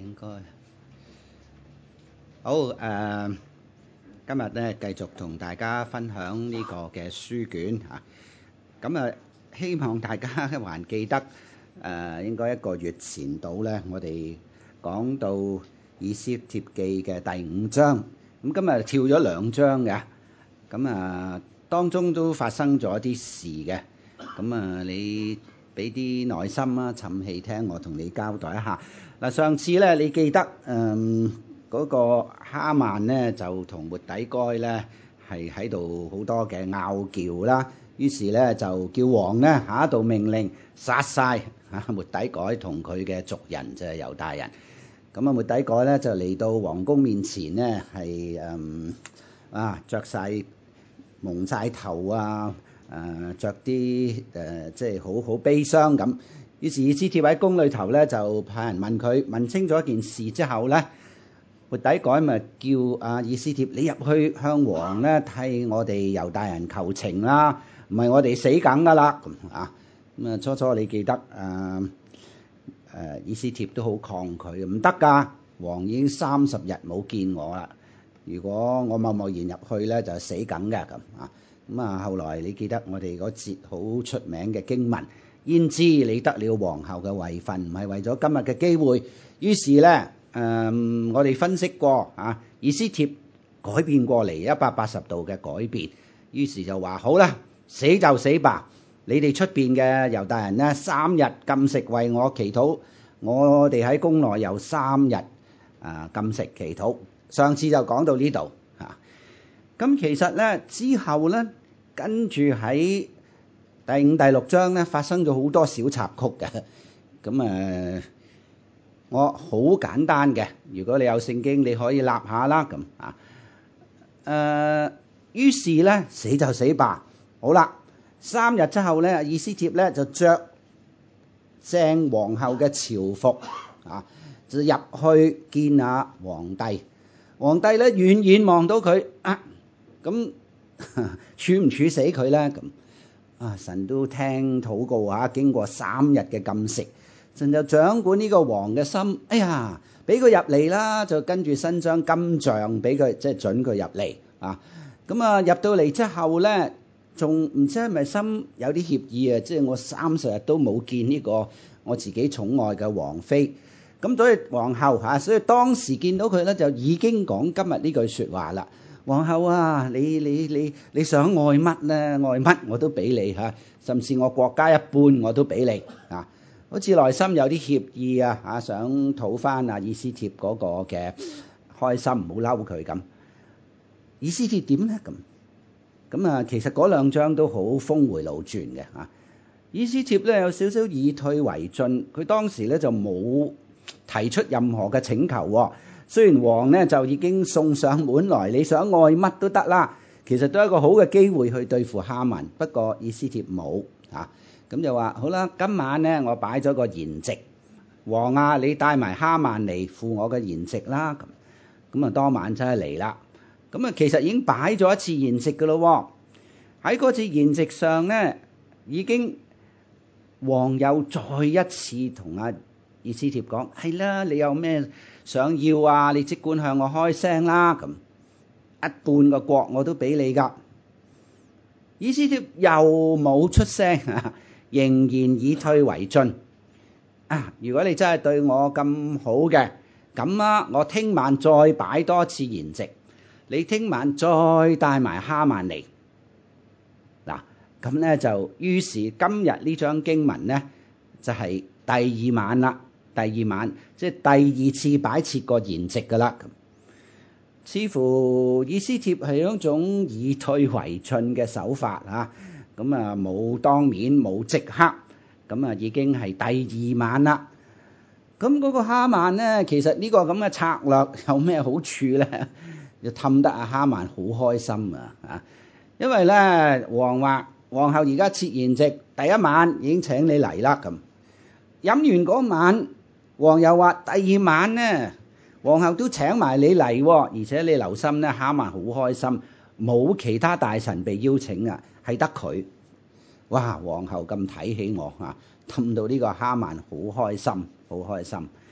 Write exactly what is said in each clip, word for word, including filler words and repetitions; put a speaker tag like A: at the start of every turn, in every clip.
A: 應該好誒、呃，今日咧繼續同大家分享呢個嘅書卷嚇。咁啊，希望大家還記得誒、呃，應該一個月前到咧，我哋講到以斯帖記嘅第五章。咁今日跳咗兩章嘅，咁啊當中都發生咗啲事嘅。咁啊，你俾啲耐心啊，沉氣聽我同你交代一下。嗱，上次咧，你記得誒嗰、嗯那個哈曼咧，就同末底該咧係喺度好多嘅拗撬啦。於是咧就叫王咧下一道命令殺晒啊末底改同佢嘅族人，就係猶大人。咁啊，末底改咧就嚟到王宮面前咧，係誒啊著曬蒙晒頭啊！誒著啲誒即係好好悲傷咁，於是以斯帖喺宮裏頭咧就派人問佢，問清楚一件事之後咧，末底改咪叫阿以斯帖你入去向王咧替我哋猶大人求情啦，唔係我哋死梗噶啦咁啊！咁啊初初你記得誒誒以斯帖都好抗拒，唔得噶，王已經三十日冇見我啦，如果我貿貿然入去咧就死梗嘅咁啊！咁啊，後來你記得我哋嗰節好出名嘅經文，焉知你得了皇后嘅位份，唔係為咗今日嘅機會。於是咧，誒、嗯，我哋分析過啊，以斯帖改變過嚟一百八十度嘅改變，於是就話好啦，死就死吧。你哋出邊嘅猶大人呢，三日禁食為我祈禱，我哋喺宮內有三日啊禁食祈禱。上次就講到呢度嚇，咁、啊、其實咧之後咧。跟住喺第五、第六章咧，發生咗好多小插曲嘅。咁誒，我好簡單嘅。如果你有聖經，你可以立下啦。咁啊，誒，於是咧死就死吧。好啦，三日之後咧，以斯帖咧就着正皇后嘅朝服啊，就入去見下皇帝。皇帝咧遠遠望到佢啊，咁。處唔處死佢咧？咁啊，神都聽禱告啊！經過三日嘅禁食，神就掌管呢個王嘅心。哎呀，俾佢入嚟啦，就跟住伸張金杖俾佢，即係准佢入嚟啊！咁啊，入到嚟之後咧，仲唔知係咪心有啲歉意啊？即係我三十日都冇見呢個我自己寵愛嘅王妃。咁所以皇后嚇，所以當時見到佢咧，就已經講今日呢句説話啦。皇后啊，你你你你想愛乜咧？愛乜我都俾你嚇，甚至我國家一半我都俾你啊！好似內心有啲歉意啊嚇，想討翻啊以斯帖嗰個嘅開心，唔好嬲佢咁。以斯帖點咧咁？咁啊，其實嗰兩章都好峰迴路轉嘅嚇。以斯帖咧有少少以退為進，佢當時咧就冇提出任何嘅請求喎。雖然王咧就已經送上門來，你想愛乜都得啦，其實都係一個好嘅機會去對付哈曼。不過以斯帖冇啊，咁就話好啦，今晚咧我擺咗個筵席，王啊，你帶埋哈曼嚟赴我嘅筵席啦。咁咁啊，當晚真係嚟啦。咁啊，其實已經擺咗一次筵席噶咯。喺嗰次筵席上咧，已經王又再一次同阿以斯帖講：係啦，你有咩想要啊？你即管向我開聲啦。咁一半個國我都俾你噶。以斯帖又冇出聲，仍然以退為進。啊，如果你真係對我咁好嘅，咁啊，我聽晚再擺多次筵席，你聽晚再帶埋哈曼嚟。嗱，咁咧就於是今日呢章經文咧就係、是、第二晚啦。第二晚即係第二次擺設個筵席噶啦，似乎以斯帖係一種以退為進嘅手法嚇，咁啊冇當面冇即刻，咁啊已經係第二晚啦。咁嗰個哈曼咧，其實呢個咁嘅策略有咩好處咧？就氹得阿哈曼好開心啊！啊，因為咧王話皇后而家設筵席，第一晚已經請你嚟啦，咁飲完嗰晚。王又話：第二晚呢，皇后都請埋你嚟喎，而且你留心咧，哈曼好開心，冇其他大臣被邀請啊，係得佢。哇！皇后咁睇起我嚇，氹到呢個哈曼好開心，好開心。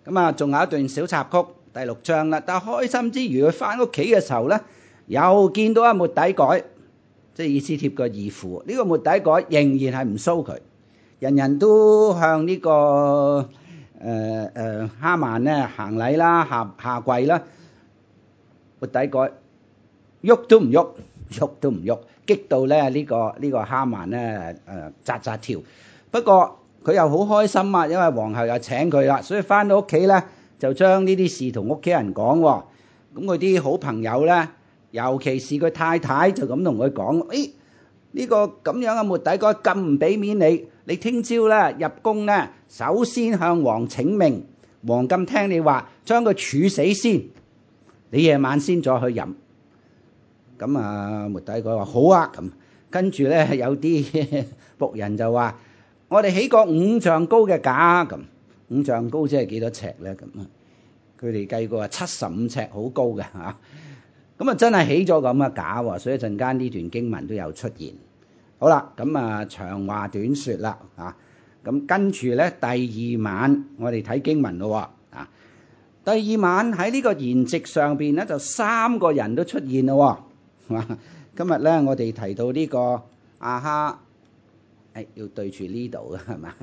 A: 咁啊，仲有一段小插曲，第六章啦。但係開心之餘，佢翻屋企嘅時候咧，又見到阿末底改，即係以斯帖嘅義父。呢個末底改仍然係唔蘇佢，人人都向呢個誒誒哈曼咧行禮啦、下下跪啦。末底改喐都唔喐，喐都唔喐，激到咧呢個呢個哈曼咧誒扎扎跳。不過佢又好開心啊，因為皇后又請佢啦，所以翻到屋企咧就將呢啲事同屋企人講。咁佢啲好朋友咧，尤其是佢太太就咁同佢講：誒呢個咁樣嘅末底改咁唔俾面你，你聽朝咧入宮咧，首先向王請命，王咁聽你話，將佢處死先，你夜晚先再去飲。咁啊，末底改話好啊，咁跟住咧有啲僕人就話：我哋起個五丈高嘅架，咁五丈高即係幾多尺咧？咁啊，佢哋計過啊，七十五尺，好高嘅嚇。咁啊，真係起咗咁嘅架喎，所以陣間呢段經文都有出現。好啦，咁啊長話短説啦嚇。咁跟住咧，第二晚我哋睇經文咯啊。第二晚喺呢個筵席上邊咧，就三個人都出現咯。今日咧，我哋提到呢個亞哈。誒要對住呢度嘅係嘛？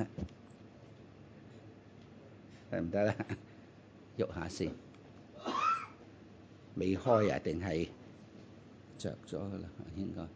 A: 得唔得咧？喐下先，未開啊？定係着咗啦？應該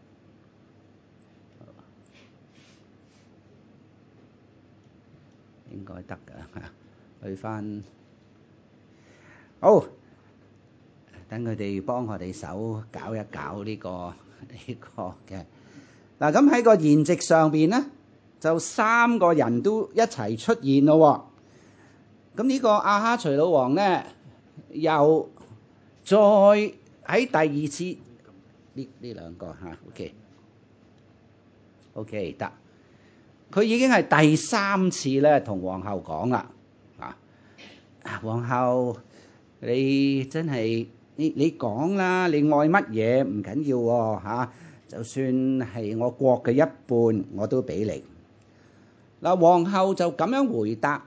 A: 應該得㗎。去翻好，等佢哋幫我哋手搞一搞呢個呢個嘅。嗱，咁喺個筵席上邊咧，就三個人都一齊出現咯。咁呢個亞哈隨魯王咧，又再喺第二次呢呢兩個嚇 ，OK OK 得。佢已經係第三次咧，同皇后講啦，啊，皇后你真係你你講啦，你愛乜嘢唔緊要喎嚇。就算係我國嘅一半，我都俾你。嗱，皇后就咁樣回答。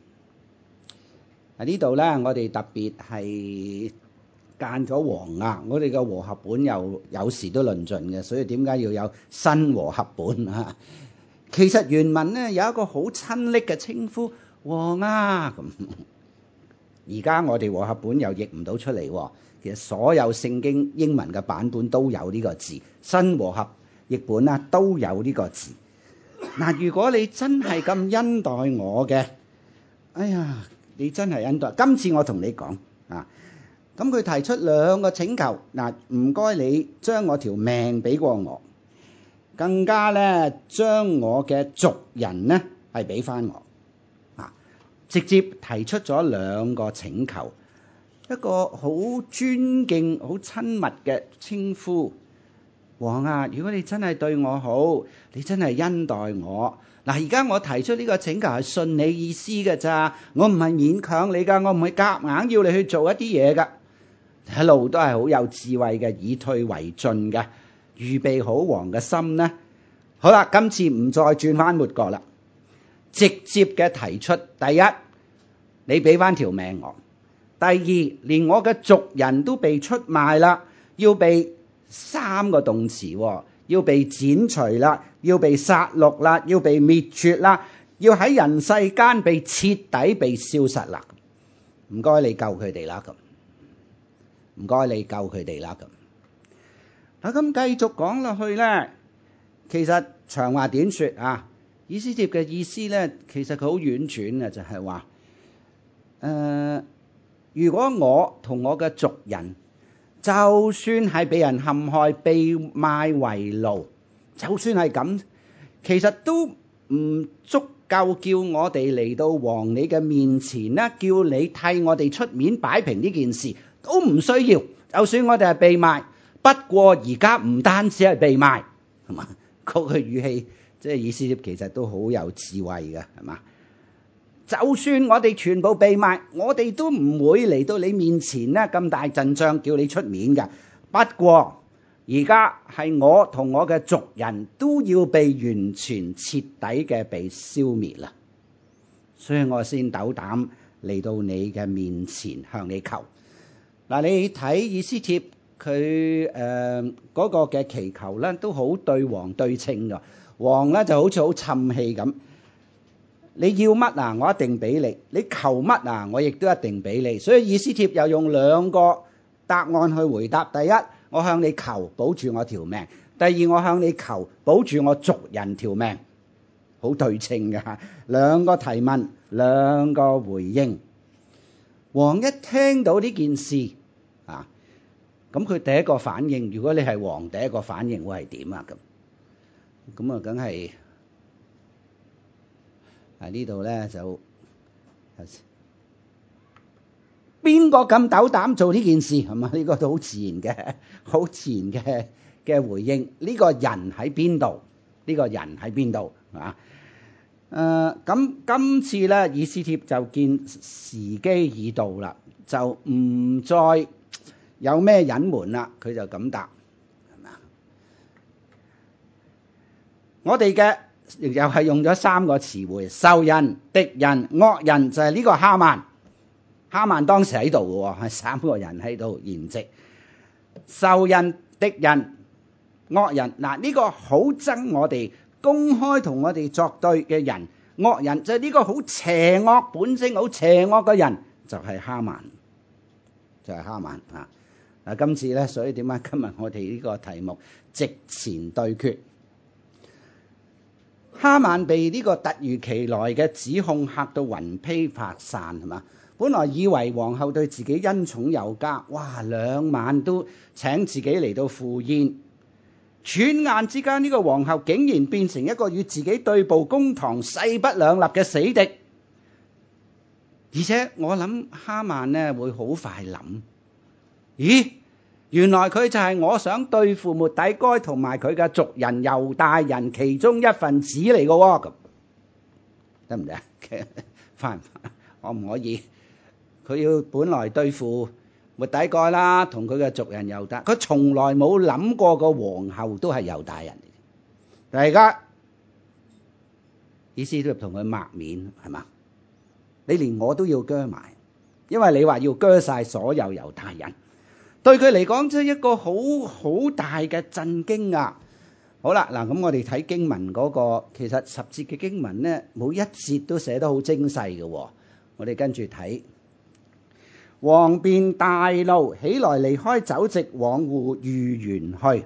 A: 喺呢度咧，我哋特別係間咗和押，我哋嘅和合本又有時都論盡嘅，所以點解要有新和合本啊？其實原文咧有一個好親昵嘅稱呼和押咁。而家我哋和合本又譯唔到出嚟喎。其實所有聖經英文嘅版本都有呢個字，新和合譯本啦都有呢個字。嗱，如果你真係咁恩待我嘅，哎呀，你真係恩待。今次我同你講啊，咁佢提出兩個請求，嗱，唔該你將我條命俾過我，更加咧將我嘅族人咧係俾翻我啊，直接提出咗兩個請求。一個好尊敬、好親密嘅稱呼，王啊！如果你真係對我好，你真係恩待我。嗱，而家我提出呢個請求係順你意思嘅咋，我唔係勉強你噶，我唔係夾硬要你去做一啲嘢噶。一路都係好有智慧嘅，以退為進嘅，預備好王嘅心呢。好啦，今次唔再轉翻抹角啦，直接嘅提出，第一，你俾翻條命我。第二，連我嘅族人都被出賣啦，要被三個動詞，要被剪除啦，要被殺戮啦，要被滅絕啦，要喺人世間被徹底被消失啦。唔該你救佢哋啦咁，唔該你救佢哋啦咁。嗱，咁繼續講落去咧，其實長話短說啊，以斯帖嘅意思咧，其實佢好婉轉嘅，就係話，誒。如果我同我嘅族人，就算係被人陷害、被賣為奴，就算係咁，其實都唔足夠叫我哋嚟到王你嘅面前啦，叫你替我哋出面擺平呢件事，都唔需要。就算我哋係被賣，不過而家唔單止係被賣，係嘛？嗰個語氣即係以斯帖其實都好有智慧嘅，係嘛？就算我哋全部被賣，我哋都唔會嚟到你面前咧咁大陣仗叫你出面嘅。不過而家係我同我嘅族人都要被完全徹底嘅被消滅啦，所以我先斗膽嚟到你嘅面前向你求。嗱，你睇以斯帖佢誒嗰個嘅祈求咧，都好對王對稱㗎。王咧就好似好氹氣咁，你要乜啊？我一定俾你。你求乜啊？我亦都一定俾你。所以以斯帖又用兩個答案去回答。第一，我向你求保住我條命；第二，我向你求保住我族人條命。好對稱㗎，兩個提問，兩個回應。王一聽到呢件事啊，咁佢第一個反應，如果你係王，第一個反應會係點啊？咁咁啊，梗係喺呢度咧就邊個咁斗膽做呢件事係嘛？呢個都好自然嘅，好自然嘅嘅回應。呢個人喺邊度？呢個人喺邊度啊？誒咁今次咧，以斯帖就見時機已到啦，就唔再有咩隱瞞啦，佢就咁答，係咪啊？我哋嘅又係用咗三個詞彙：仇人、敵人、惡人，就係呢個哈曼。哈曼當時喺度嘅喎，係三個人喺度筵席。仇人、敵人、惡人，嗱，呢個好憎我哋，公開同我哋作對嘅人。惡人就係呢個好邪惡本性、好邪惡嘅人，就係哈曼，就係哈曼啊！嗱，今次咧，所以點解今日我哋呢個題目席前對決？哈曼被呢個突如其來嘅指控嚇到魂飛魄散，係嘛？本來以為皇后對自己恩寵有加，哇，兩晚都請自己嚟到赴宴。轉眼之間，呢個皇后竟然變成一個與自己對簿公堂、勢不兩立嘅死敵。而且我諗哈曼呢會好快諗，咦，原來佢就係我想對付末底改同埋佢嘅族人猶大人其中一份子嚟嘅喎，咁得唔得啊？翻唔翻？可唔可以？佢要本來對付末底改啦，同佢嘅族人猶大，佢從來冇諗過個皇后都係猶大人嚟。但係而家以斯帖同佢抹面，係嘛？你連我都要鋸埋，因為你話要鋸晒所有猶大人，對佢嚟講真係一個好好大嘅震驚啊！好啦，嗱咁我哋睇經文嗰個，其實十節嘅經文咧，每一節都寫得好精細嘅。我哋跟住睇。王便大怒，起來離開酒席，往戶御園去。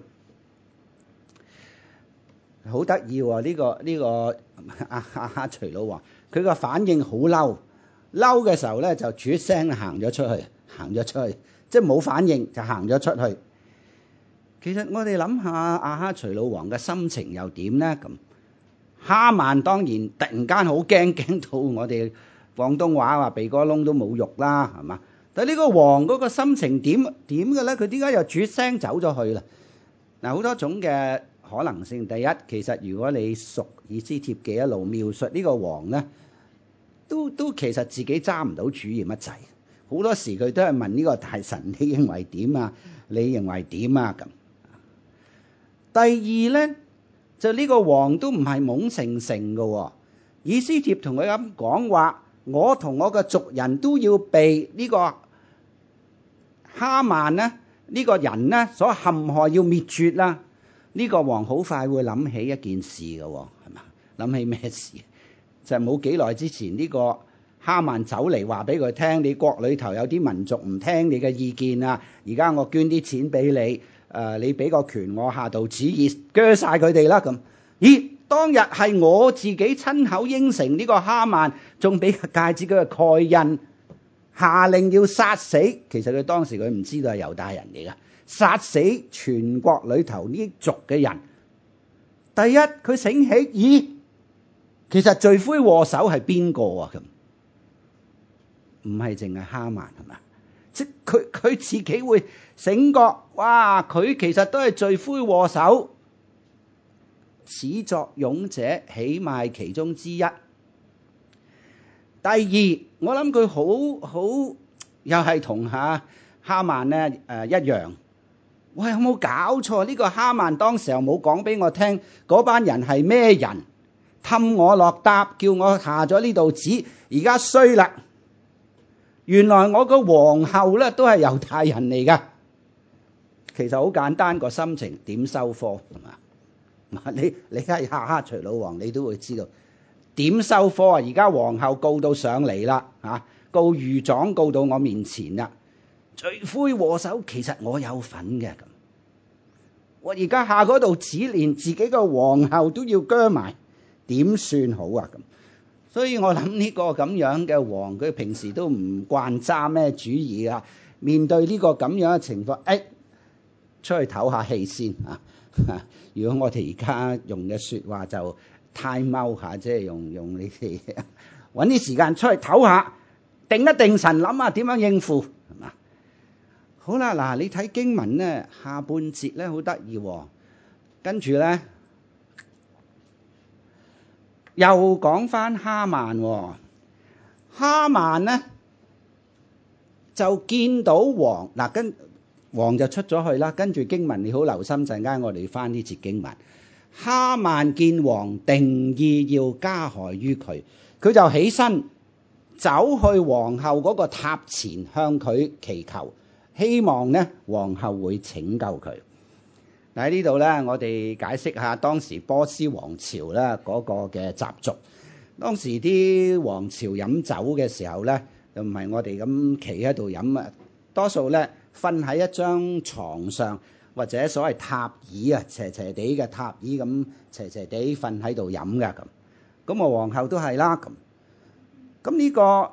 A: 好得意喎！呢個呢個亞亞哈隨魯王，佢個反應好嬲，嬲嘅時候咧就啜聲行咗出去，行咗出去，即係冇反應就行咗出去。其實我哋諗下亞哈隨魯王嘅心情又點咧？咁哈曼當然突然間好驚，驚到我哋廣東話話鼻哥窿都冇肉啦，係嘛？但係呢個王嗰個心情點點嘅咧？佢點解又啜聲走咗去啦？嗱，好多種嘅可能性。第一，其實如果你熟以斯帖記一路描述呢個王咧，都都其實自己揸唔到主意乜滯。好多時佢都係問呢個大臣：你認為點啊？你認為點啊？咁。第二咧，就呢個王都唔係懵成成嘅。以斯帖同佢咁講話，我同我嘅族人都要被呢個哈曼咧，呢個人咧所陷害，要滅絕啦。呢個王好快會諗起一件事嘅，係嘛？諗起咩事？就係冇幾耐之前，呢個哈曼走嚟話俾佢聽，你國裏頭有啲民族唔聽你嘅意見啊！而家我捐啲錢俾你，誒，你俾個權我下道旨意，鋸晒佢哋啦咁。咦？當日係我自己親口應承呢個哈曼，仲俾個戒指佢嘅蓋印，下令要殺死。其實佢當時佢唔知道係猶大人嚟噶，殺死全國裏頭呢族嘅人。第一，佢醒起，咦，其實罪魁禍首係邊個啊？咁唔係淨係哈曼係嘛？即佢佢自己會醒覺，哇！佢其實都係罪魁禍首。始作俑者起碼其中之一。第二，我諗佢好好又係同下哈曼咧誒一樣。喂，有冇搞錯？呢個哈曼當時又冇講俾我聽，嗰班人係咩人？氹我落搭，叫我下咗呢道旨，而家衰啦！ 原來我個皇后咧都係猶太人嚟噶。其實好簡單個心情，點收科係嘛？你你係亞哈隨魯王，你都會知道點收科啊！而家皇后告到上嚟啦，嚇告御狀告到我面前啦，罪魁禍首其實我有份嘅咁。我而家下嗰度只連自己個皇后都要鋸埋，點算好啊咁？所以我諗呢個咁樣嘅王，佢平時都唔慣揸咩主意啊。面對呢個咁樣嘅情況，誒出去唞下氣先啊！如果我哋而家用嘅説話就 time out 下，即係用用你哋揾啲時間出去唞下，定一定神，諗下點樣應付係嘛？好啦，嗱你睇經文咧，下半節咧好得意喎，跟住咧又講翻哈曼喎。哈曼咧就見到王嗱，跟王就出咗去啦。跟住經文你好留心，陣間我哋翻呢節經文。哈曼見王定意要加害於佢，佢就起身走去皇后嗰個塔前向佢祈求，希望咧皇后會拯救佢。喺呢度咧，我哋解釋下當時波斯王朝咧嗰個嘅習俗。當時啲王朝飲酒嘅時候咧，就唔係我哋咁企喺度飲啊，多數咧瞓喺一張床上，或者所謂塔椅啊，斜斜地嘅塔椅咁，斜斜地瞓喺度飲噶咁。咁啊，皇后都係啦咁。咁呢個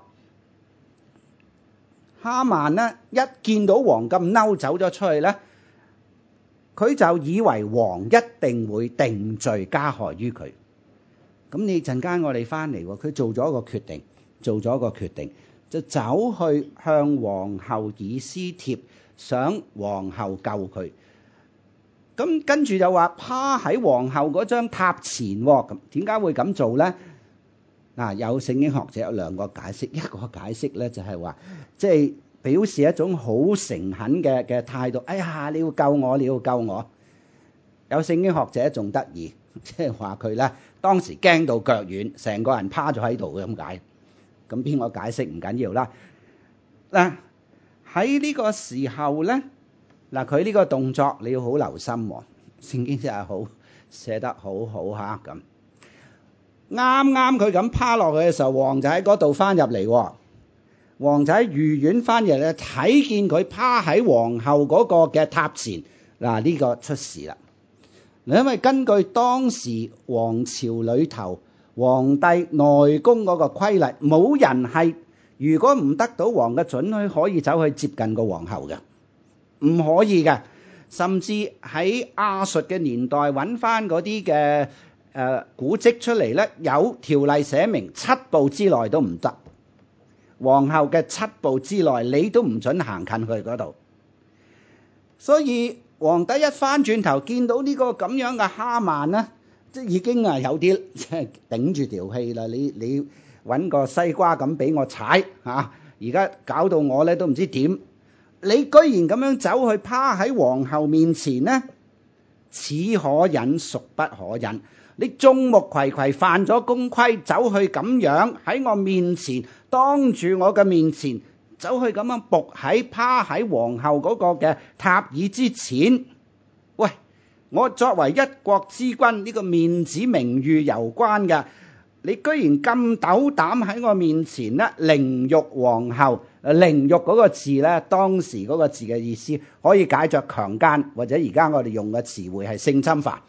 A: 哈曼咧，一見到王咁嬲走咗出去咧，佢就以為王一定會定罪加害於佢。咁你陣間我哋翻嚟喎，佢做咗一個決定，做咗一個決定，就走去向皇后以施帖，想皇后救佢。咁跟住就話趴喺皇后嗰張塔前喎。咁點解會咁做咧？嗱，有聖經學者有兩個解釋，一個解釋咧就係話，即係表示一種好誠懇嘅嘅態度。哎呀，你要救我，你要救我。有聖經學者仲得意，即係話佢咧當時驚到腳軟，成個人趴咗喺度嘅咁解。咁邊個解釋唔緊要啦。嗱，喺呢個時候咧，嗱佢呢個動作你要好留心喎。聖經真係好寫得好好嚇咁。啱啱佢咁趴落去嘅時候，王就喺嗰度翻入嚟。王就喺御院翻入嚟，睇見佢趴喺皇后嗰個嘅塔前。嗱，呢個出事啦。因為根據當時王朝裏頭皇帝內宮嗰個規例，冇人係如果唔得到王嘅准許，可以走去接近個皇后嘅，唔可以嘅。甚至喺亞述嘅年代揾翻嗰啲嘅誒古蹟出嚟咧，有條例寫明七步之內都唔得，皇后嘅七步之內你都唔准行近佢嗰度。所以皇帝一翻轉頭見到呢個咁樣嘅哈曼咧，即係已經啊有啲即係頂住條氣啦。你你揾個西瓜咁俾我踩嚇，而家搞到我咧都唔知點。你居然咁樣走去趴喺皇后面前呢？此可忍孰不可忍。你眾目睽睽犯咗公規，走去咁樣喺我面前，當住我嘅面前走去咁樣伏喺趴喺皇后嗰個嘅塔椅之前。喂，我作為一國之君，呢個面子名譽攸關嘅，你居然咁斗膽喺我面前咧凌辱皇后。凌辱嗰個字咧，當時嗰個字嘅意思可以解作強姦，或者而家我哋用嘅詞彙係性侵犯。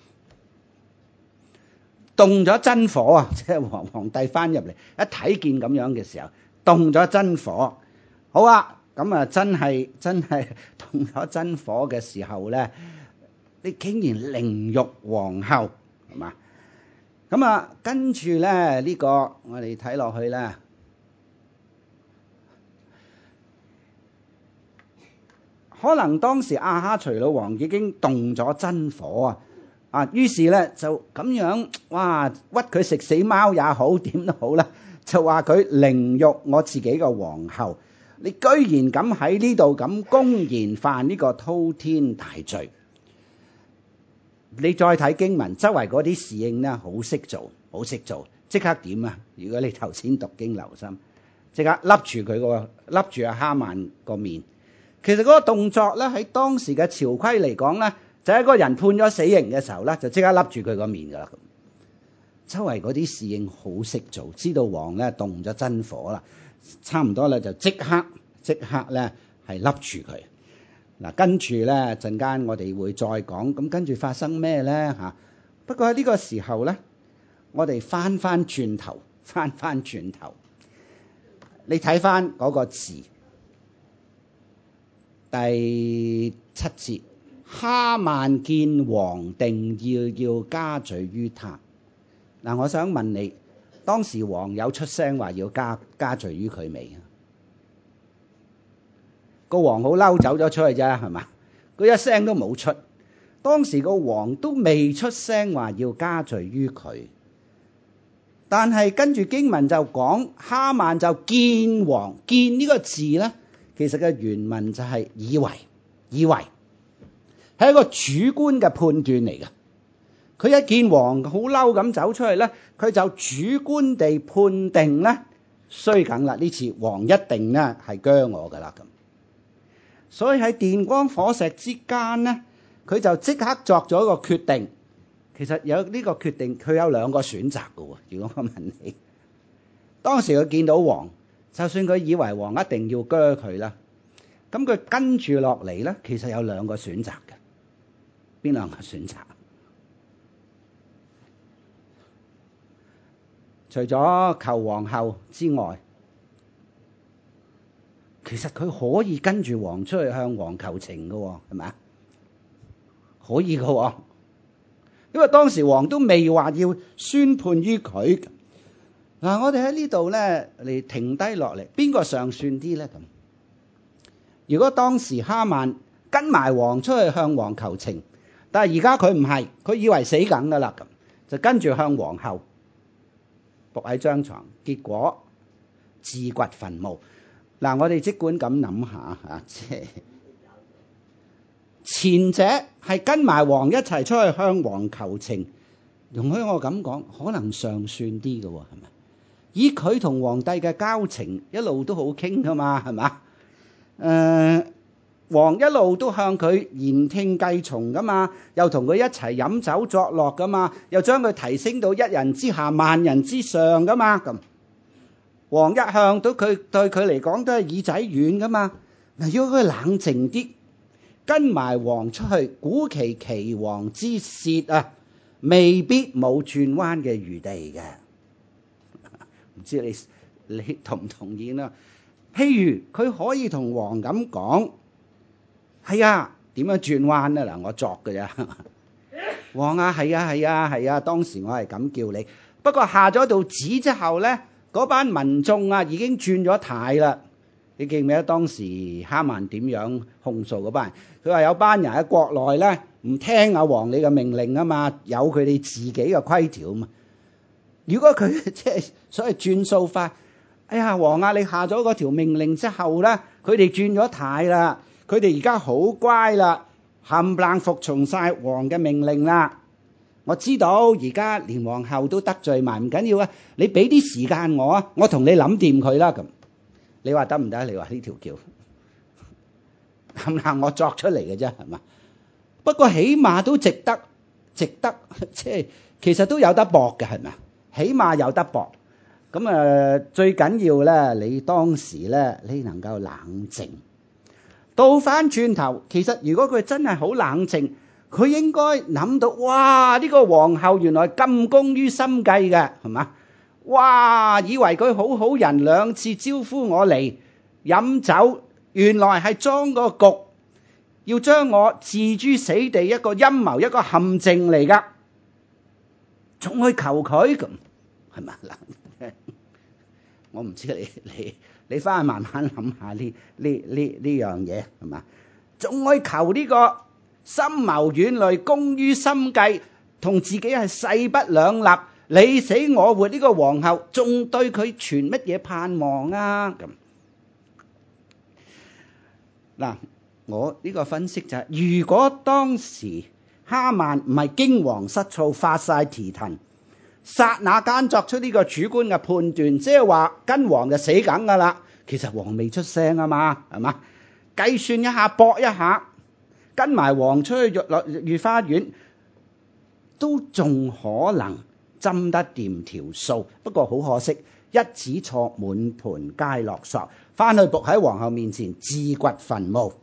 A: 動咗真火啊！即係皇皇帝翻入嚟一睇見咁樣嘅時候，動咗真火。好啊，咁啊真係真係動咗真火嘅時候咧，你竟然凌辱皇后，係嘛？咁啊，跟住咧呢個我哋睇落去咧。可能當時亞哈隨魯王已經動咗真火啊！啊，於是咧就咁樣，哇，屈佢食死貓也好，點都好啦，就話佢凌辱我自己個皇后。你居然咁喺呢度咁公然犯呢個滔天大罪。你再睇經文，周圍嗰啲侍應咧好識做，好識做，即刻點啊！如果你頭先讀經留心， 即刻笠住佢個笠住阿哈曼個面。其實嗰個動作咧喺當時嘅朝規嚟講咧，就係一個人判咗死刑嘅時候咧，就即刻笠住佢個面噶啦。周圍嗰啲侍應好識做，知道王咧動咗真火啦，差唔多咧就即刻即刻咧係笠住佢。嗱，跟住咧陣間我哋會再講，咁跟住發生咩咧嚇？不過喺呢個時候咧，我哋翻翻轉頭，翻翻轉頭，你睇翻嗰個字，第七節，哈曼見王定要要加罪於他。嗱，我想問你，當時王有出聲話要加加罪於佢未啊？個王好嬲，走咗出去啫，係嘛？佢一聲都冇出。當時個王都未出聲話要加罪於佢，但係跟住經文就講，哈曼就見王，見呢個字咧，其實嘅原文就係以為，以為係一個主觀嘅判斷嚟嘅。佢一見王好嬲咁走出去咧，佢就主觀地判定咧，衰梗啦，呢次王一定咧係鋸我噶啦咁。所以喺電光火石之間咧，佢就即刻作咗一個決定。其實有呢個決定，佢有兩個選擇嘅喎。如果我問你，當時佢見到王，就算佢以為王一定要鋸佢啦，咁佢跟住落嚟咧，其實有兩個選擇嘅。邊兩個選擇？除咗求皇后之外，其實佢可以跟住王出去向王求情嘅喎，係咪啊？可以嘅喎，因為當時王都未話要宣判於佢。嗱，我哋喺呢度咧嚟停低落嚟，邊個上算啲咧？咁如果當時哈曼跟埋王出去向王求情，但係而家佢唔係，佢以為死梗㗎啦，咁就跟住向皇后伏喺張床，結果自掘墳墓。嗱，我哋即管咁諗下嚇，即係前者係跟埋王一齊出去向王求情，容許我咁講，可能尚算啲嘅喎，係咪？以佢同皇帝嘅交情，一路都好傾噶嘛，係嘛？誒、呃，王一路都向佢言聽計從噶嘛，又同佢一齊飲酒作樂噶嘛，又將佢提升到一人之下萬人之上噶嘛，咁王一向都佢對佢嚟講都係耳仔軟噶嘛。嗱，如果佢冷靜啲，跟埋王出去，鼓其齊王之舌啊，未必冇轉彎嘅餘地嘅。唔知你你同唔同意啦？譬如佢可以同王咁講，係啊，點樣轉彎咧？嗱，我作嘅啫。王啊，係啊，係啊，係啊，當時我係咁叫你。不過下咗道旨之後咧，嗰班民眾啊已經轉咗軚啦。你記唔記得當時哈曼點樣控訴嗰班人？佢話有班人喺國內咧唔聽阿王你嘅命令啊嘛，有佢哋自己嘅規條啊嘛。如果佢即係所謂轉數法，哎呀，王啊，你下咗嗰條命令之後咧，佢哋轉咗軚啦，佢哋而家好乖啦，冚唪唥服從晒王嘅命令啦。我知道而家連皇后都得罪埋，唔緊要啊，你俾啲時間我啊，我同你諗掂佢啦咁。你話得唔得？你話呢條橋冚唪唥我作出嚟嘅啫，係嘛？不過起碼都值得，值得即係其實都有得搏嘅，係咪啊？起碼有得搏。咁誒，最緊要咧，你當時咧，你能夠冷靜。倒翻轉頭，其實如果佢真係好冷靜，佢應該諗到，哇！呢個皇后原來咁工於心計嘅，係嘛？哇！以為佢好好人，兩次招呼我嚟飲酒，原來係裝個局，要將我置諸死地，一個陰謀，一個陷阱嚟噶，仲去求佢咁，係咪？我唔知你你你翻去慢慢諗下呢呢呢呢樣嘢，係嘛？仲去求呢個深謀遠慮、工於心計，同自己係勢不兩立。你死我活，呢個皇后仲對佢存乜嘢盼望啊？咁嗱，我呢個分析就係，如果當時哈曼唔係驚惶失措、發晒蹄騰， 剎那間作出呢個主觀嘅判斷，即係話跟王就死梗噶啦。其實王未出聲啊嘛，係嘛？計算一下，搏一下，跟埋王出去御花園，都仲可能針得掂條數。不過好可惜，一子錯，滿盤皆落索，翻去伏喺皇后面前自掘墳墓。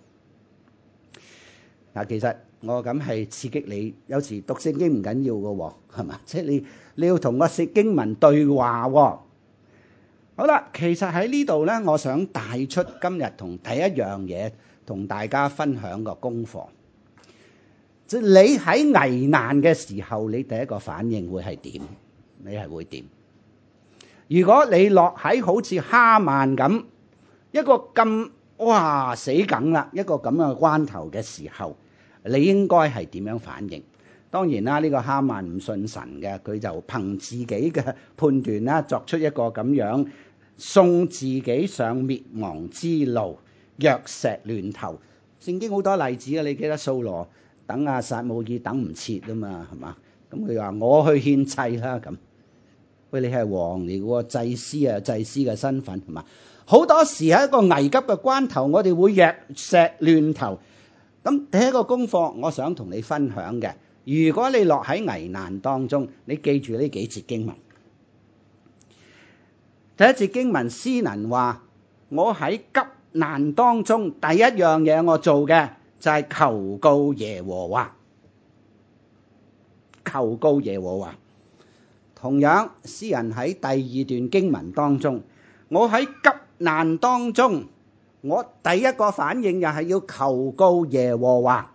A: 嗱，其實我咁係刺激你，有時讀聖經唔緊要嘅喎，係嘛？即係你你要同個聖經文對話喎。好啦，其實喺呢度咧，我想帶出今日同第一樣嘢，同大家分享個功課。即係你喺危難嘅時候，你第一個反應會係點？你係會點？如果你落喺好似哈曼咁一個咁哇死梗啦，一個咁嘅關頭嘅時候，你應該係點樣反應？當然啦，呢、這個哈曼唔信神嘅，佢就憑自己嘅判斷啦，作出一個咁樣送自己上滅亡之路，藥石亂投。聖經好多例子啊，你記得掃羅等阿撒母耳等唔切啊嘛，係嘛？咁佢話我去獻祭啦咁。喂，你係王嚟嘅，祭司啊，祭司嘅身份係嘛？好多時喺一個危急嘅關頭，我哋會藥石亂投。咁第一個功課，我想同你分享嘅，如果你落喺危難當中，你記住呢幾節經文。第一節經文，詩人話：我喺急難當中，第一樣嘢我做嘅就係求告耶和華，求告耶和華。同樣，詩人喺第二段經文當中，我喺急難當中，我第一個反應又係要求告耶和華。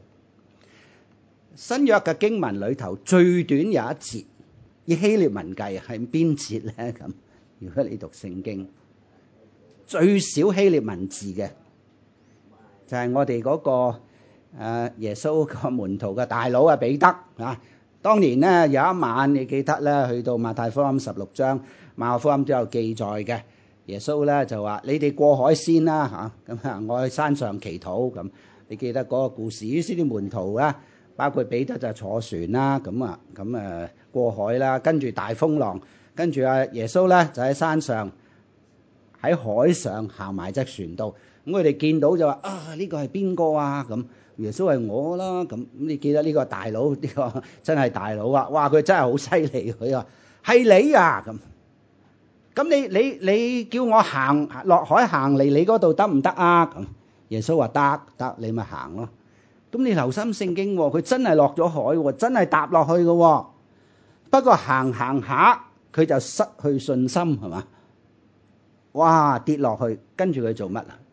A: 新約嘅經文裏頭最短有一節，以希臘文計係邊節咧？咁如果你讀聖經，最少希臘文字嘅就係我哋嗰個誒耶穌個門徒嘅大佬啊彼得啊。當年咧有一晚，你記得咧，去到馬太福音十六章，馬可福音都有記載嘅。耶穌咧就話：你哋過海先啦嚇，咁啊我去山上祈禱咁。你記得嗰個故事？於是啲門徒啊，包括彼得就坐船啦，咁啊咁誒過海啦，跟住大風浪，跟住啊耶穌咧就喺山上喺海上行埋隻船度。咁佢哋見到就話：啊呢個係邊個啊？咁耶穌係我啦。咁咁你記得呢個大佬，呢個真係大佬啊！哇，佢真係好犀利。佢話係你啊咁。咁你你你叫我行落海行嚟你嗰度得唔得啊？咁耶穌話得得，你咪行咯。咁你留心聖經，佢真係落咗海，真係踏落去嘅。不過行行下佢就失去信心，係嘛？哇，跌落去，跟住佢做乜啊？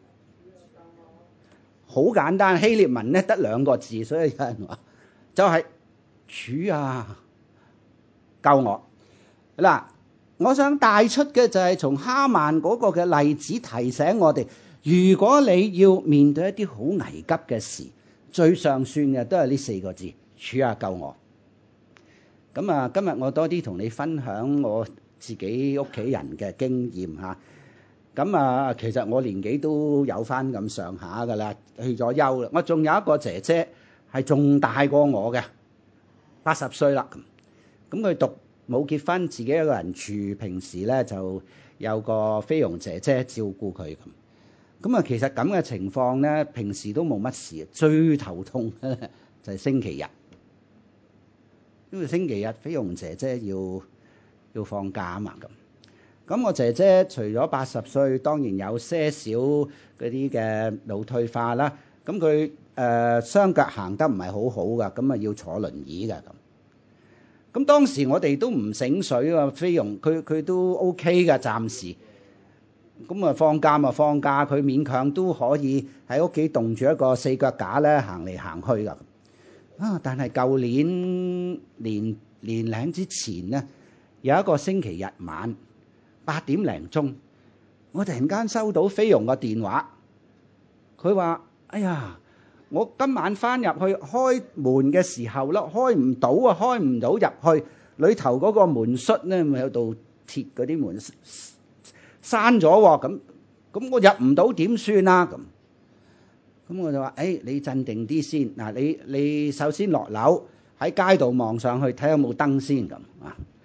A: 好簡單，希臘文咧得兩個字，所以有人話就係主啊，救我。嗱，我想帶出嘅就係從哈曼嗰個嘅例子提醒我哋，如果你要面對一啲好危急嘅事，最上算嘅都係呢四個字：主啊，救我。咁啊，今日我多啲同你分享我自己屋企人嘅經驗嚇。咁啊，其實我年紀都有翻咁上下噶啦，去咗休啦。我仲有一個姐姐係仲大過我嘅，八十歲啦。咁佢讀冇結婚，自己一個人住，平時咧就有個菲傭姐姐照顧佢咁。咁啊，其實咁嘅情況咧，平時都冇乜事，最頭痛嘅就係星期日，因為星期日菲傭姐姐要要放假啊嘛咁。咁我姐姐除咗八十歲，當然有些少嗰啲嘅腦退化啦。咁佢誒雙腳行得唔係好好噶，咁啊要坐輪椅噶咁。咁當時我哋都唔醒水啊，菲傭佢佢都 OK 噶，暫時。咁啊放假咪放假，佢勉強都可以喺屋企棟住一個四腳架咧行嚟行去噶。啊！但係舊年年年零之前咧，有一個星期日晚，八點零鐘，我突然間收到菲傭個電話，佢話：哎呀，我今晚翻入去開門嘅時候啦，開唔到啊，開唔到入去，裏頭嗰個門閂咧，咪有道鐵嗰啲門閂咗喎，咁咁我入唔到點算啊？咁咁我就話：誒，你鎮定啲先，嗱，你你首先落樓喺街度望上去睇下有冇燈先咁啊。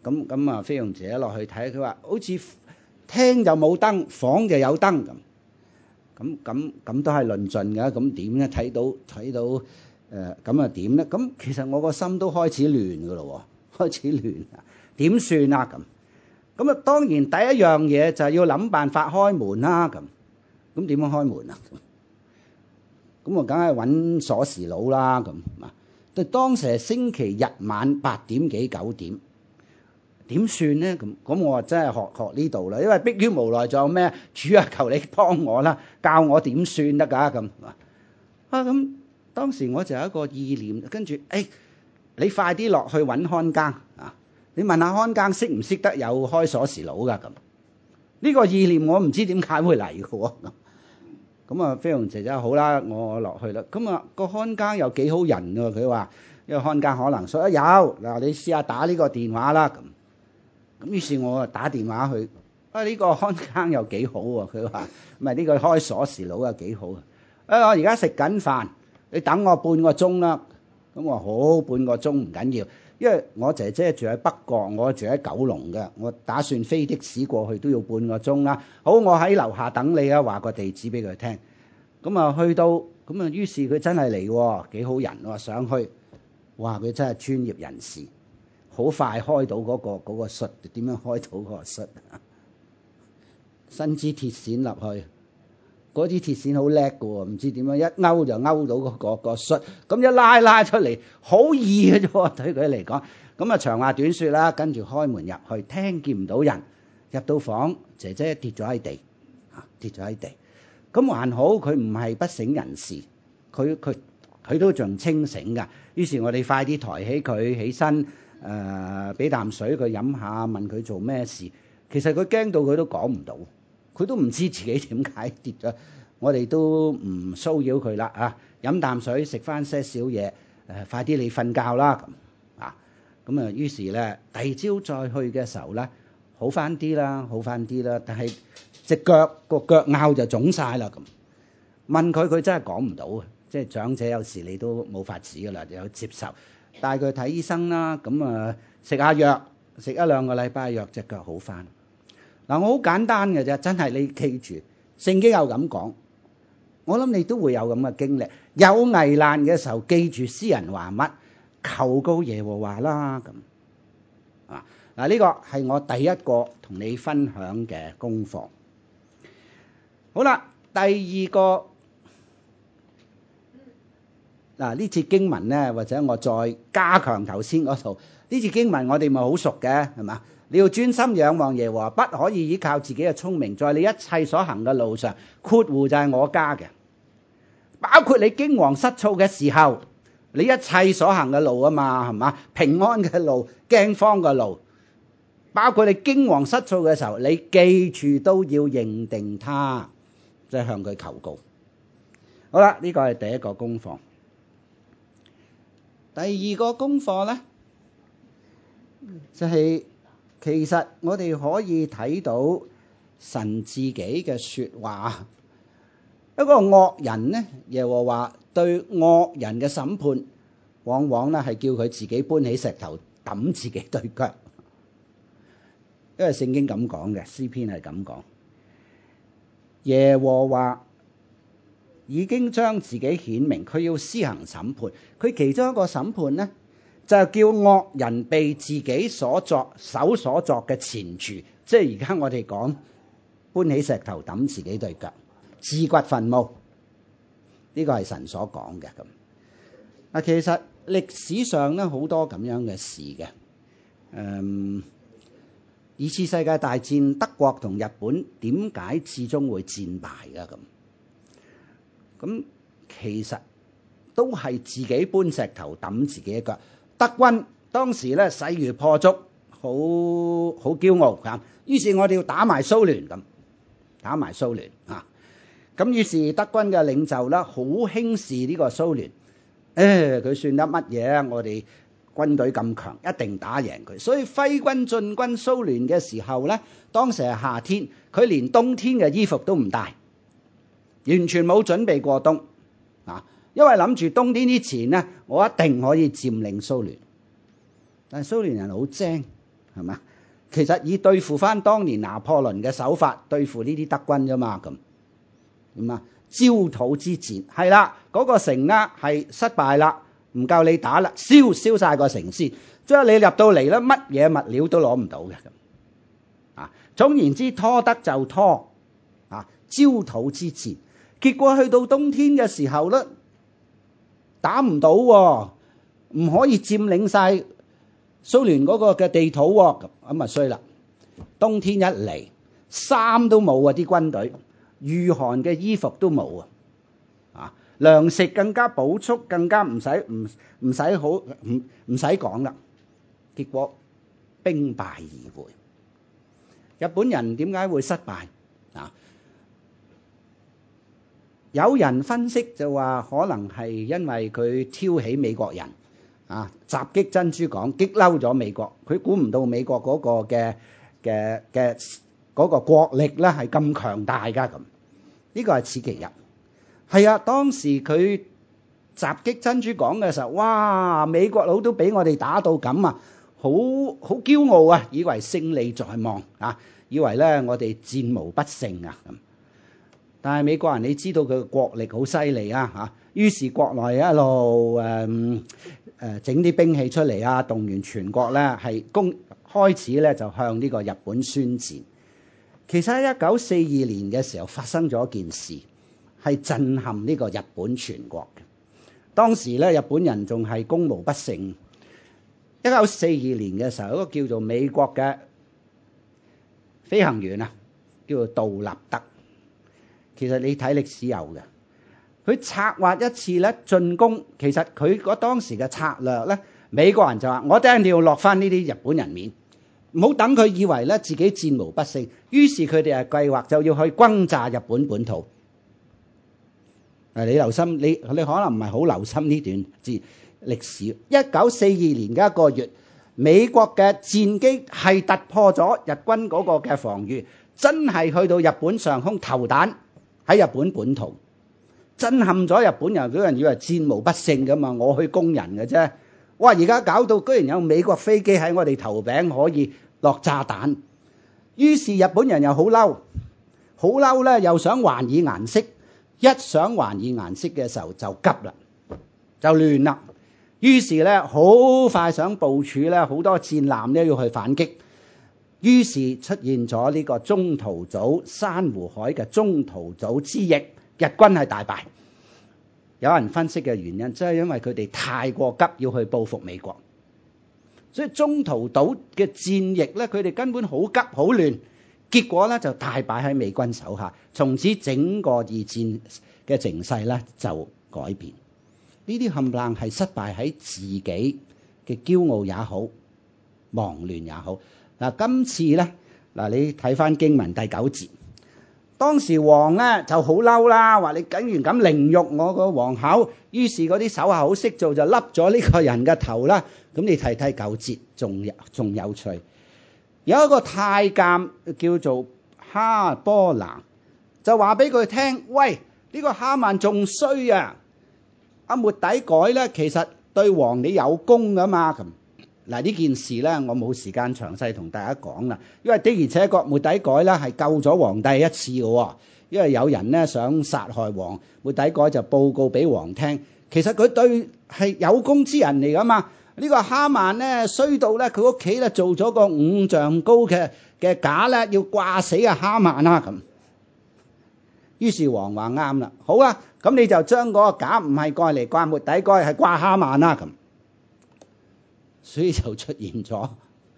A: 咁咁啊，菲傭姐一落去睇，佢話好似廳就冇燈，房就有燈咁。咁咁咁都係論盡嘅，咁點咧？睇到睇到誒咁啊點咧？咁其實我個心都開始亂噶咯喎，開始亂啊！點算啊？咁咁啊，當然第一樣嘢就係要諗辦法開門啦。咁咁點樣開門啊？咁我梗係揾鎖匙佬啦。咁啊，但當時係星期日晚八點幾九點，點算咧？咁咁我真係學學呢度啦，因為迫於無奈，仲有咩？主啊，求你幫我啦，教我點算得㗎？咁啊咁，當時我就有一個意念，跟住誒，你快啲落去揾看更啊！你問下看更識唔識得有開鎖匙佬㗎？咁呢個意念我唔知點解會嚟嘅喎。咁啊，菲傭姐姐好啦，我落去啦。咁啊，個看更又幾好人喎。佢話，因為看更可能說有嗱，你試下打呢個電話啦。咁咁於是我啊打電話去，啊呢個看更又幾好喎。佢話唔係呢個開鎖匙佬又幾好啊。啊我而家食緊飯，你等我半個鐘啦。咁我話好，半個鐘唔緊要，因為我姐姐住喺北角，我住喺九龍嘅，我打算飛的士過去都要半個鐘啦。好，我喺樓下等你啊，話個地址俾佢聽。咁啊去到，咁啊於是佢真係嚟喎，幾好人喎，上去，哇佢真係專業人士，好快開到嗰個嗰個術，點樣開到嗰個術？伸支鐵線入去。嗰啲鐵線好叻㗎喎，唔知點樣一勾就勾到嗰個個栓，咁一拉拉出嚟，好易嘅啫喎，對佢嚟講。咁啊長話短説啦，跟住開門入去，聽見唔到人，入到房，姐姐跌咗喺地，嚇跌咗喺地。咁還好，佢唔係不省人事，佢佢佢都仲清醒㗎。於是我哋快啲抬起佢起身，誒俾啖水佢飲下，問佢做咩事。其實佢驚到佢都講唔到。佢都唔知自己點解跌咗，我哋都唔騷擾佢啦啊！飲啖水，食翻些少嘢，誒快啲你瞓覺啦咁啊！咁啊，於是咧第二朝再去嘅時候咧，好翻啲啦，好翻啲啦，但係隻腳個腳拗就腫晒啦咁。問佢，佢真係講唔到啊！即係長者有時你都冇法子噶啦，有接受，帶佢睇醫生啦，咁啊食下藥，食一兩個禮拜藥，隻腳好翻。嗱，我好簡單嘅啫，真係你記住，聖經有咁講，我諗你都會有咁嘅經歷。有危難嘅時候，記住詩人話乜，求告耶和華啦咁。啊，嗱呢個係我第一個同你分享嘅功課。好啦，第二個嗱呢節經文咧，或者我再加強頭先嗰度，呢節經文我哋咪好熟嘅，係嘛？你要專心仰望耶和華，不可以依靠自己嘅聰明，在你一切所行嘅路上，括弧就係我加嘅，包括你驚惶失措嘅時候，你一切所行嘅路啊嘛，係嘛？平安嘅路、驚慌嘅路，包括你驚惶失措嘅時候，你記住都要認定他，即係向佢求告。好啦，呢個係第一個功課。第二個功課咧，就係、是。其實我哋可以睇到神自己嘅說話，一個惡人呢，耶和華對惡人嘅審判，往往咧係叫佢自己搬起石頭揼自己對腳，因為聖經咁講嘅，詩篇係咁講，耶和華已經將自己顯明，佢要施行審判，佢其中一個審判呢，就叫惡人被自己所作手所作嘅纏住，即係而家我哋講搬起石頭揼自己對腳，自掘墳墓。呢個係神所講嘅咁。啊，其實歷史上咧好多咁樣嘅事嘅。誒，二次世界大戰德國同日本點解始終會戰敗㗎咁？咁其實都係自己搬石頭揼自己一腳。德軍當時咧勢如破竹，好好驕傲咁，於是我哋要打埋蘇聯咁，打埋蘇聯啊！咁於是德軍嘅領袖咧好輕視呢個蘇聯，誒佢算得乜嘢啊？我哋軍隊咁強，一定打贏佢。所以揮軍進軍蘇聯嘅時候咧，當時係夏天，佢連冬天嘅衣服都唔帶，完全冇準備過冬啊！因為諗住冬天之前呢，我一定可以佔領蘇聯。但係蘇聯人好精係嘛？其實以對付翻當年拿破崙嘅手法對付呢啲德軍啫嘛，咁咁啊，焦土之戰係啦，嗰、那個城呢係失敗啦，唔夠你打啦，燒燒曬個城先，即係你入到嚟咧，乜嘢物料都攞唔到嘅咁啊。總言之，拖得就拖啊，焦土之戰，結果去到冬天嘅時候咧，打唔到喎，唔可以佔領晒蘇聯嗰個嘅地土喎，咁咁啊衰啦！冬天一嚟，衫都冇啊，啲軍隊御寒嘅衣服都冇啊，啊糧食更加補充，更加唔使唔唔使好唔唔使講啦。結果兵敗而回。日本人點解會失敗啊？有人分析就話可能係因為佢挑起美國人啊，襲擊珍珠港，激嬲咗美國。佢估唔到美國嗰個嘅嘅嘅嗰個國力咧係咁強大㗎咁。呢個係此其一。係啊，當時佢襲擊珍珠港嘅時候，哇！美國佬都俾我哋打到咁啊，好好驕傲啊，以為勝利在望啊，以為咧我哋戰無不勝啊咁。但係美國人你知道佢嘅國力好犀利啊嚇，於是國內一路誒誒整啲兵器出嚟啊，動員全國咧係攻開始咧就向呢個日本宣戰。其實喺一九四二年嘅時候發生咗一件事，係震撼呢個日本全國嘅。當時咧日本人仲係攻無不勝。一九四二年嘅時候，一個叫做美國嘅飛行員啊，叫做杜立德。其實你睇歷史有嘅，佢策劃一次咧進攻。其實佢嗰當時嘅策略咧，美國人就話：我哋一定要落翻呢啲日本人面，唔好等佢以為咧自己戰無不勝。於是佢哋係計劃就要去轟炸日本本土。誒，你留心，你你可能唔係好留心呢段戰歷史。一九四二年嘅一個月，美國嘅戰機係突破咗日軍嗰個嘅防禦，真係去到日本上空投彈。喺日本本土震撼咗日本人，有人以為戰無不勝噶嘛，我去攻人嘅啫。哇！而家搞到居然有美國飛機喺我哋頭頂可以落炸彈，於是日本人又好嬲，好嬲咧，又想還以顏色。一想還以顏色嘅時候就急啦，就亂啦。於是咧好快想部署咧好多戰艦咧要去反擊。於是出現咗呢個中途島珊瑚海嘅中途島之役，日軍係大敗。有人分析嘅原因，即係因為佢哋太過急要去報復美國，所以中途島嘅戰役咧，佢哋根本好急好亂，結果咧就大敗喺美軍手下。從此整個二戰嘅形勢咧就改變。呢啲冚唪唥係失敗喺自己嘅驕傲也好，忙亂也好。嗱，今次咧，嗱你睇翻經文第九節，當時王咧就好嬲啦，話你竟然咁凌辱我個皇后，於是嗰啲手下好識做，就笠咗呢個人嘅頭啦。咁你睇睇九節，仲有仲有趣，有一個太監叫做哈波蘭，就話俾佢聽：喂，呢、這個哈曼仲衰啊！阿末底改咧，其實對王你有功噶嘛咁。嗱，呢件事咧，我冇時間詳細同大家講啦，因為的而且確末底改咧係救咗皇帝一次嘅喎。因為有人咧想殺害王，末底改就報告俾王聽，其實佢對係有功之人嚟噶嘛。呢個哈曼咧衰到咧，佢屋企咧做咗個五丈高嘅嘅架咧，要掛死阿哈曼啊咁。於是王話啱啦，好啊，咁你就將嗰個架唔係掛嚟掛末底改，係掛哈曼啦咁。所以就出現咗，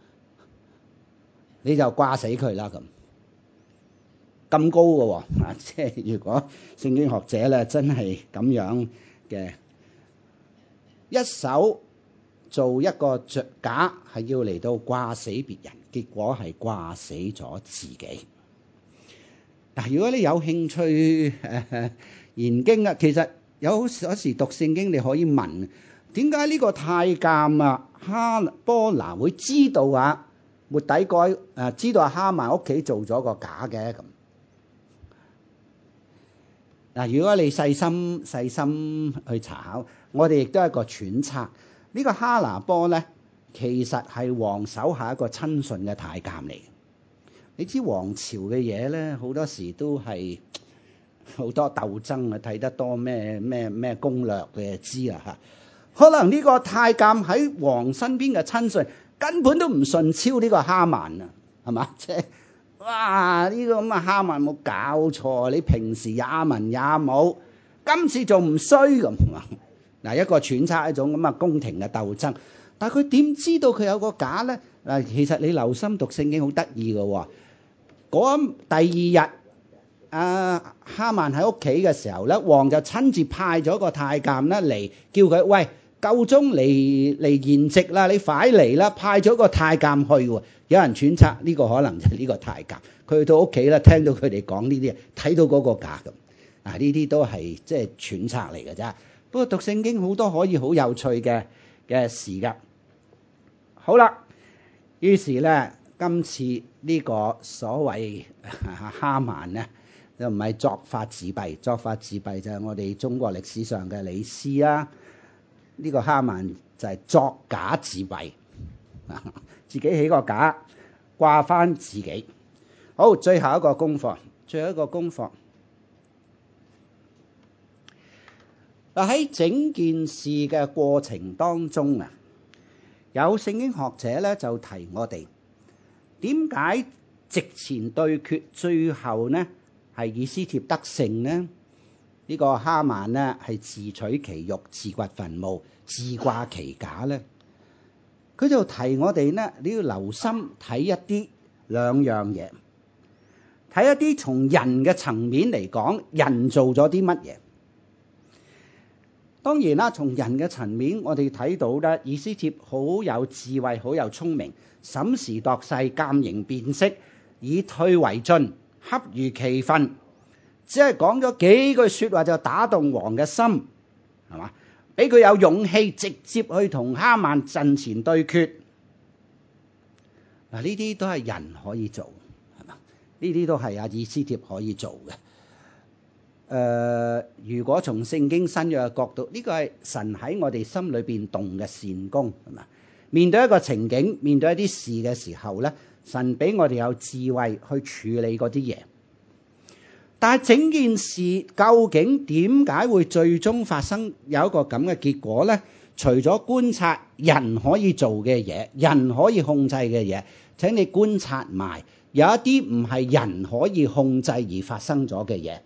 A: 你就掛死佢啦咁，咁高嘅喎啊！即係如果聖經學者咧真係咁樣嘅，一手做一個著架係要嚟到掛死別人，結果係掛死咗自己。嗱，如果你有興趣誒研經啊，其實有有時讀聖經你可以問，點解呢個太監啊哈波拿會知道啊末底改誒知道阿哈曼屋企做咗個架嘅咁？嗱，如果你細心細心去查考，我哋亦都係一個揣測。呢個哈拿波咧其實係王手下一個親信嘅太監嚟。你知王朝嘅嘢咧，好多時都係好多鬥爭啊！睇得多咩咩咩攻略嘅知啦嚇。可能呢個太監喺王身邊嘅親信根本都唔順超呢個哈曼啊，係嘛？即係哇！呢個咁嘅哈曼冇搞錯，你平時也文也武，今次仲唔衰咁嗱？一個揣測一種咁嘅宮廷嘅鬥爭，但係佢點知道佢有個假咧？嗱，其實你留心讀聖經好得意嘅喎。嗰第二日，阿哈曼喺屋企嘅時候咧，王就親自派咗個太監咧嚟，叫佢喂，夠鐘嚟嚟筵席啦，你快嚟啦！派咗個太監去喎。有人揣測呢個可能就係呢個太監，佢去到屋企咧，聽到佢哋講呢啲嘢，睇到嗰個假咁。啊，呢啲都係即係揣測嚟嘅啫。不過讀聖經好多可以好有趣嘅嘅事㗎。好啦，於是咧。今次呢個所謂哈曼咧，就唔係作法自斃，作法自斃就係我哋中國歷史上嘅李斯啊。呢、這個哈曼就係作假自斃，自己起個假掛翻自己。好，最後一個功課，最後一個功課。嗱，喺整件事嘅過程當中啊，有聖經學者咧就提我哋。點解席前對決最後呢係以斯帖得勝呢？呢、這個哈曼呢係自取其辱、自掘墳墓、自掛其假呢？佢就提我哋呢，你要留心睇一啲兩樣嘢，睇一啲從人嘅層面嚟講，人做咗啲乜嘢？當然啦，從人嘅層面，我哋睇到咧，以斯帖好有智慧，好有聰明，審時度勢，鑒形辨色，以退為進，恰如其分。只係講咗幾句說話就打動王嘅心，係嘛？俾佢有勇氣直接去同哈曼陣前對決。嗱，呢啲都係人可以做，係嘛？呢啲都係阿以斯帖可以做嘅。誒、呃，如果從聖經新約嘅角度，呢、這個係神喺我哋心裏邊動嘅善功，係嘛？面對一個情景，面對一啲事嘅時候咧，神俾我哋有智慧去處理嗰啲嘢。但係整件事究竟點解會最終發生有一個咁嘅結果咧？除咗觀察人可以做嘅嘢，人可以控制嘅嘢，請你觀察埋有一啲唔係人可以控制而發生咗嘅嘢。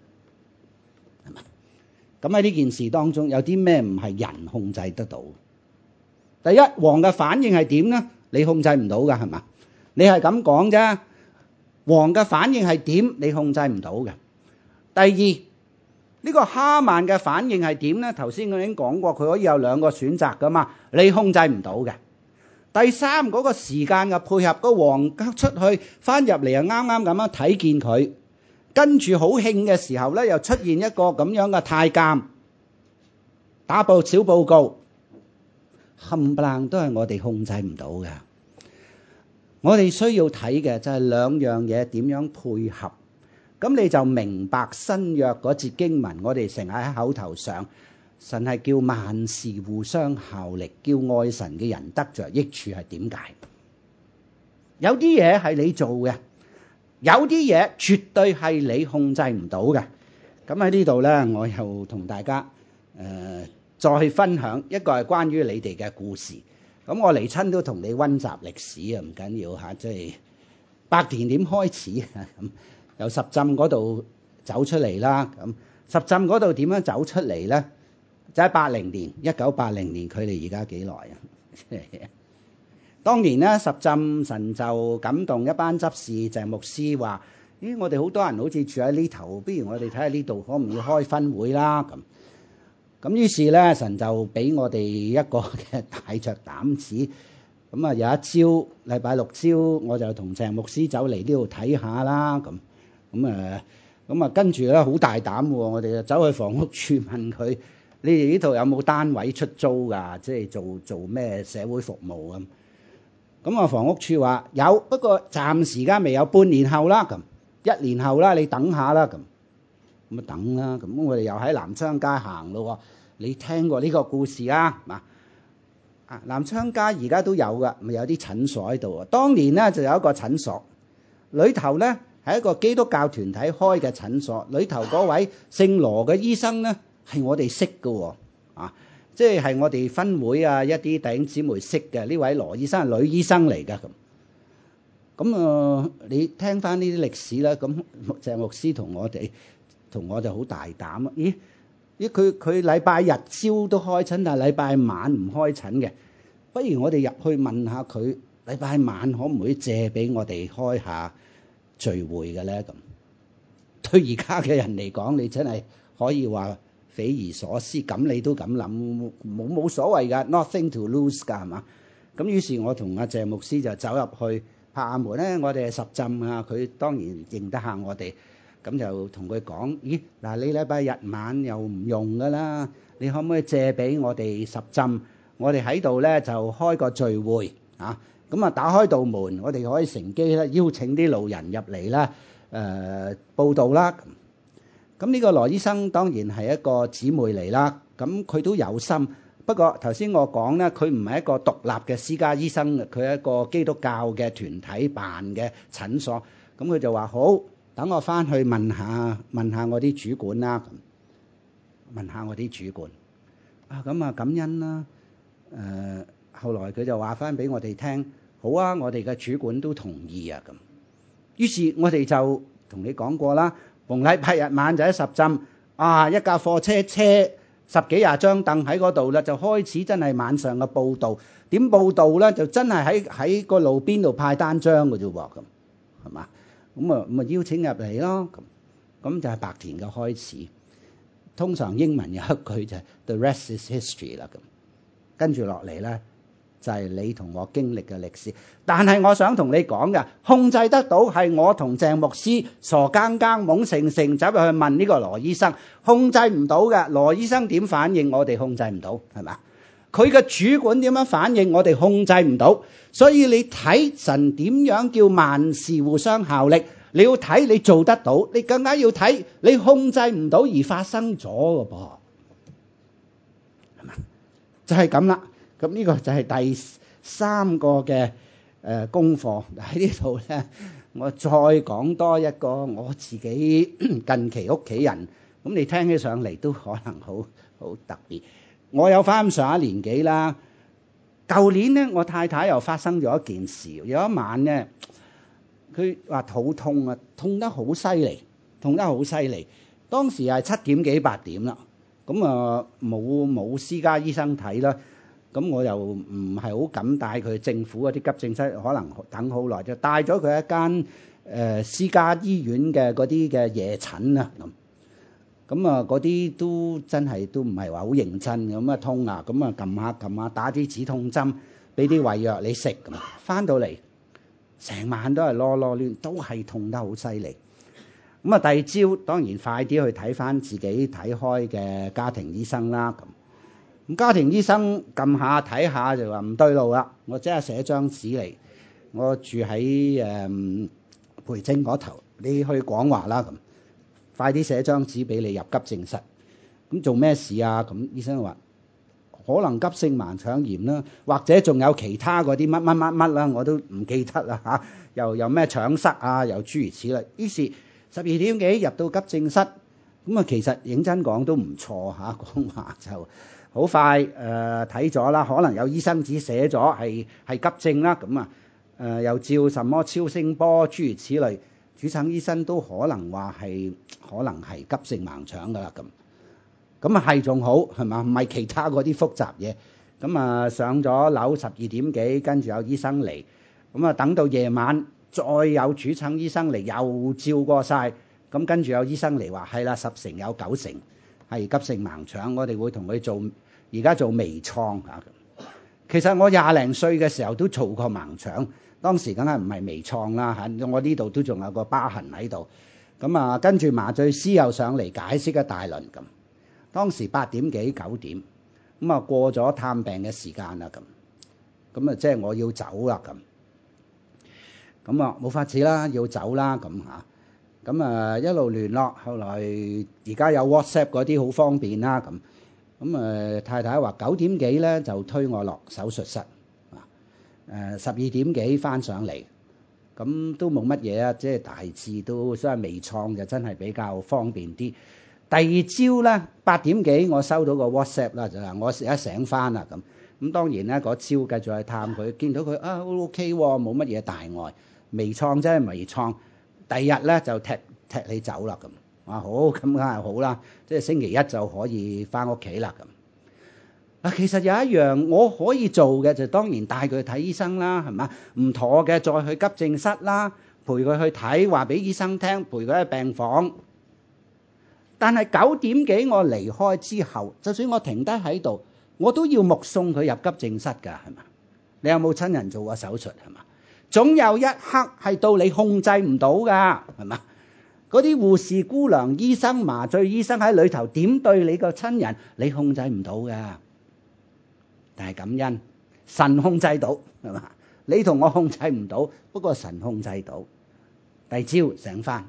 A: 咁喺呢件事當中，有啲咩唔係人控制得到？第一，王嘅反應係點呢？你控制唔到㗎，係嘛？你係咁講啫。王嘅反應係點？你控制唔到嘅。第二，呢個哈曼嘅反應係點呢？頭先我已經講過，佢可以有兩個選擇㗎嘛，你控制唔到嘅。第三，嗰個時間嘅配合，個王出去翻入嚟又啱啱咁樣睇見佢。跟住好興嘅時候咧，又出現一個咁樣嘅太監打報小報告，冚唪唥都係我哋控制唔到嘅。我哋需要睇嘅就係兩樣嘢點樣配合，咁你就明白新約嗰節經文，我哋成日喺口頭上，神係叫萬事互相效力，叫愛神嘅人得着益處係點解？有啲嘢係你做嘅。有啲嘢絕對係你控制唔到嘅。咁喺呢度呢，我又同大家誒、呃、再分享一個係關於你哋嘅故事。咁我嚟親都同你溫習歷史啊，唔緊要嚇，即係百田點開始啊？咁由十浸嗰度走出嚟啦。咁十浸嗰度點樣走出嚟呢？就喺八零年，一九八零年，距離而家幾耐啊？當年咧，十浸神就感動一班執事，鄭牧師話：咦，我哋好多人好似住喺呢頭，不如我哋睇下呢度可唔可以開分會啦？咁咁於是咧，神就俾我哋一個嘅大着膽子。咁啊，有一朝禮拜六朝，我就同鄭牧師走嚟呢度睇下啦。咁咁啊，咁啊，跟住咧好大膽喎，我哋就走去房屋處問佢：你哋呢度有冇單位出租㗎？即係做做咩社會服務咁？咁啊，房屋處話有，不過暫時間未有，半年後啦，咁一年後啦，你等下啦，咁咁啊等啦，咁我哋又喺南昌街行咯。你聽過呢個故事啊？嗱， 啊，南昌街而家都有噶，咪有啲診所喺度啊。當年咧就有一個診所，裏頭咧係一個基督教團體開嘅診所，裏頭嗰位姓羅嘅醫生咧係我哋識嘅喎，啊，即係係我哋分會啊一啲弟兄姊妹識嘅。呢位羅醫生係女醫生嚟㗎咁。咁啊，你聽翻呢啲歷史啦，咁鄭牧師同我哋同我就好大膽啊！咦？咦？佢佢禮拜日朝都開診，但係禮拜晚唔開診嘅。不如我哋入去問下佢，禮拜晚可唔可以借俾我哋開下聚會嘅咧？咁對而家嘅人嚟講，你真係可以話匪夷所思。咁你都咁諗，冇冇所謂㗎 ，nothing to lose 㗎，係嘛？咁於是，我同阿鄭牧師就走入去拍下門咧。我哋係十浸啊，佢當然認得下我哋。咁就同佢講：咦，嗱，你禮拜日晚又唔用噶啦，你可唔可以借俾我哋十浸？我哋喺度咧就開個聚會啊！咁啊，打開道門，我哋可以乘機咧邀請啲路人入嚟啦，誒報道啦。咁呢個羅醫生當然係一個姊妹嚟啦。咁佢都有心，不過頭先我講咧，佢唔係一個獨立嘅私家醫生，佢係一個基督教嘅團體辦嘅診所。咁佢就話好。等我翻去問下問下我啲主管啦，問下我啲主管啊，咁啊感恩啦。誒、呃，後來佢就話翻俾我哋聽，好啊，我哋嘅主管都同意啊。咁於是我哋就同你講過啦，逢禮拜日晚就喺十浸啊，一架貨車車十幾廿張凳喺嗰度啦，就開始真係晚上嘅報導。點報導咧？就真係喺喺個路邊度派單張嘅啫喎，咁係嘛？咁啊，咁啊邀請入嚟咯，咁咁就係白田嘅開始。通常英文有一句就係 The rest is history 啦，咁跟住落嚟咧就係你同我經歷嘅歷史。但係我想同你講嘅，控制得到係我同鄭牧師傻更更懵盛盛走入去問呢個羅醫生，控制唔到嘅。羅醫生點反應，我哋控制唔到，係嘛？佢嘅主管點樣反應，我哋控制唔到。所以你睇神點樣叫萬事互相效力，你要睇你做得到，你更加要睇你控制唔到而發生咗嘅噃，係嘛？就係咁啦。咁呢個就係第三個嘅誒功課喺呢度咧。我再講多一個我自己近期屋企人，咁你聽起上嚟都可能好好特別。我有翻咁上下年紀啦。舊年咧，我太太又發生咗一件事。有一晚咧，佢話肚痛啊，痛得好犀利，痛得好犀利。當時係七點幾八點啦，咁啊冇冇私家醫生睇啦。咁我又唔係好敢帶佢去政府嗰啲急症室，可能等好耐，就帶咗佢一間誒、呃、私家醫院嘅嗰啲嘅夜診啊。咁咁啊，嗰啲都真係都唔係話好認真咁啊，痛啊，咁啊撳下撳下，打啲止痛針，俾啲胃藥你食。咁翻到嚟成晚都係囉囉攣，都係痛得好犀利。咁啊，第二朝當然快啲去睇翻自己睇開嘅家庭醫生啦。咁咁家庭醫生撳下睇下就話唔對路啦。我即刻寫張紙嚟，我住喺誒、嗯、培正嗰頭，你去廣華啦。咁快啲寫張紙俾你入急症室。咁做咩事啊？咁醫生話可能急性盲腸炎啦，或者仲有其他嗰啲乜乜乜乜啦，我都唔記得啦嚇。又有咩腸塞啊，又諸如此類。於是十二點幾入到急症室，咁啊其實認真講都唔錯嚇，講話就好快誒睇咗啦。可能有醫生紙寫咗係係急症啦，咁啊誒又照什麼超聲波諸如此類。主診醫生都可能話係可能係急性盲腸噶啦，咁咁啊係仲好係嘛？唔係其他嗰啲複雜嘢。咁啊上咗樓十二點幾，跟住有醫生嚟，咁啊等到夜晚再有主診醫生嚟又照過晒，咁跟住有醫生嚟話係啦，十成有九成係急性盲腸，我哋會同佢做而家做微創啊。其實我廿零歲嘅時候都做過盲腸。當時梗係唔係微創啦嚇，我呢度都仲有個疤痕喺度。咁啊，跟住麻醉師又上嚟解釋一大輪咁。當時八點幾九點，咁啊過咗探病嘅時間啦咁。咁啊即係我要走啦咁。咁啊冇法子啦，要走啦咁嚇。咁啊一路聯絡，後來而家有 WhatsApp 嗰啲好方便啦咁。 咁誒太太話九點幾咧就推我落手術室，啊誒十二點幾翻上嚟，咁都冇乜嘢啊，即係大致都所謂微創就真係比較方便啲。第二朝咧八點幾我收到個 WhatsApp 啦，就話我一醒翻啦咁。咁當然咧嗰朝繼續去探佢，見到佢啊 OK 喎，冇乜嘢大礙，微創真係微創。第二日咧就踢踢你走啦咁。啊好，咁梗係好啦，即係星期一就可以翻屋企啦咁。啊，其實有一樣我可以做嘅就當然帶佢去睇醫生啦，係嘛？唔妥嘅再去急症室啦，陪佢去睇，話俾醫生聽，陪佢去病房。但係九點幾我離開之後，就算我停低喺度，我都要目送佢入急症室㗎，係嘛？你有冇親人做過手術係嘛？總有一刻係到你控制唔到㗎，係嘛？嗰啲護士姑娘、醫生、麻醉醫生喺裏頭點對你個親人，你控制唔到㗎。但係感恩，神控制到，係嘛？你同我控制唔到，不過神控制到。第二朝醒返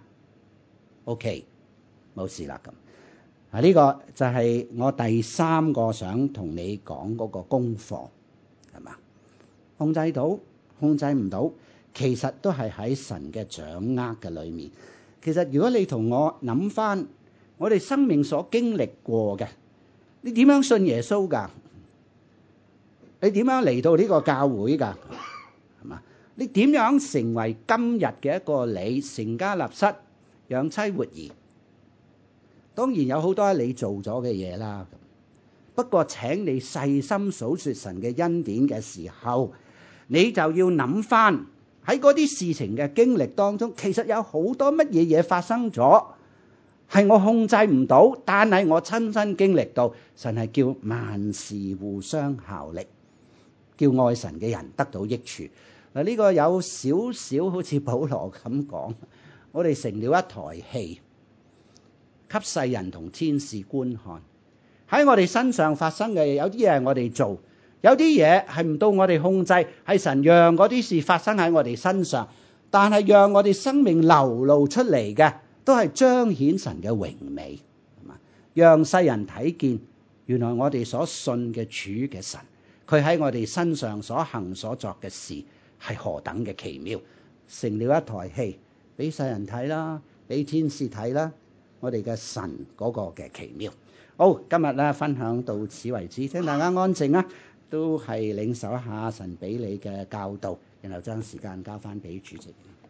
A: ，OK， 冇事啦咁。啊，呢個就係我第三個想同你講嗰個功課，係嘛？控制到，控制唔到，其實都係喺神嘅掌握嘅裏面。其實如果你同我諗翻，我哋生命所經歷過嘅，你點樣信耶穌㗎？你點樣嚟到呢個教會㗎？係嘛？你點樣成為今日嘅一個你，成家立室、養妻活兒？當然有好多你做咗嘅嘢啦。不過請你細心數說神嘅恩典嘅時候，你就要諗翻。喺嗰啲事情嘅經歷當中，其實有好多乜嘢嘢發生咗，係我控制唔到，但係我親身經歷到，神係叫萬事互相效力，叫愛神嘅人得到益處。嗱，呢個有少少好似保羅咁講，我哋成了一台戲，給世人同天使觀看。喺我哋身上發生嘅嘢，有啲嘢係我哋做。有啲嘢係唔到我哋控制，係神讓嗰啲事發生喺我哋身上，但係讓我哋生命流露出嚟嘅，都係彰顯神嘅榮美，係嘛？讓世人睇見，原來我哋所信嘅主嘅神，佢喺我哋身上所行所作嘅事係何等嘅奇妙，成了一台戲，俾世人睇啦，俾天使睇啦，我哋嘅神嗰個嘅奇妙。好，今日咧分享到此為止，請大家安靜啊！都係領受一下神俾你嘅教導，然後將時間交翻俾主席。